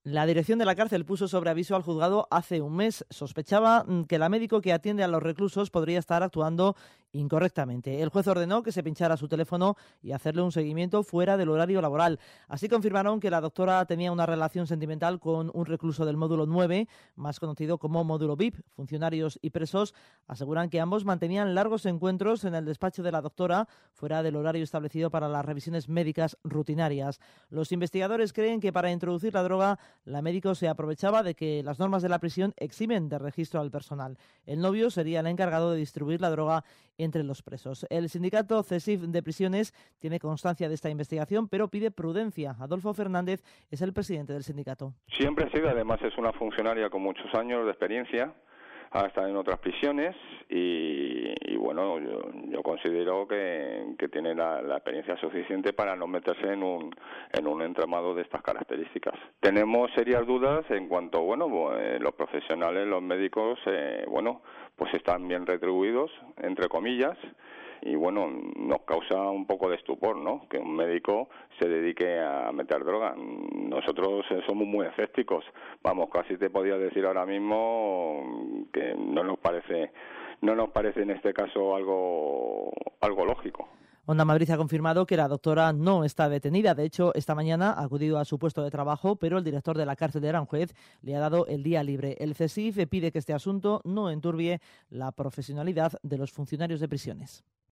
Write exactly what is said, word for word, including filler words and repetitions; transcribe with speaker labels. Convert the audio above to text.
Speaker 1: La dirección de la cárcel puso sobre aviso al juzgado hace un mes. Sospechaba que el médico que atiende a los reclusos podría estar actuando incorrectamente. El juez ordenó que se pinchara su teléfono y hacerle un seguimiento fuera del horario laboral. Así confirmaron que la doctora tenía una relación sentimental con un recluso del módulo nueve, más conocido como módulo V I P. Funcionarios y presos aseguran que ambos mantenían largos encuentros en el despacho de la doctora, fuera del horario establecido para las revisiones médicas rutinarias. Los investigadores creen que para introducir la droga, la médico se aprovechaba de que las normas de la prisión eximen de registro al personal. El novio sería el encargado de distribuir la droga entre los presos. El sindicato CESIF de prisiones tiene constancia de esta investigación, pero pide prudencia. Adolfo Fernández es el presidente del sindicato.
Speaker 2: Siempre ha sido, además es una funcionaria con muchos años de experiencia, ha estado en otras prisiones y, y bueno, yo, yo considero que, que tiene la, la experiencia suficiente para no meterse en un en un entramado de estas características. Tenemos serias dudas en cuanto, bueno, eh, los profesionales, los médicos, eh, bueno, pues están bien retribuidos, entre comillas, y bueno, nos causa un poco de estupor, ¿no?, que un médico se dedique a meter droga. Nosotros somos muy escépticos. Vamos, casi te podía decir ahora mismo que no nos parece, no nos parece en este caso algo, algo lógico.
Speaker 1: Onda Madrid ha confirmado que la doctora no está detenida. De hecho, esta mañana ha acudido a su puesto de trabajo, pero el director de la cárcel de Aranjuez le ha dado el día libre. El CESIF pide que este asunto no enturbie la profesionalidad de los funcionarios de prisiones.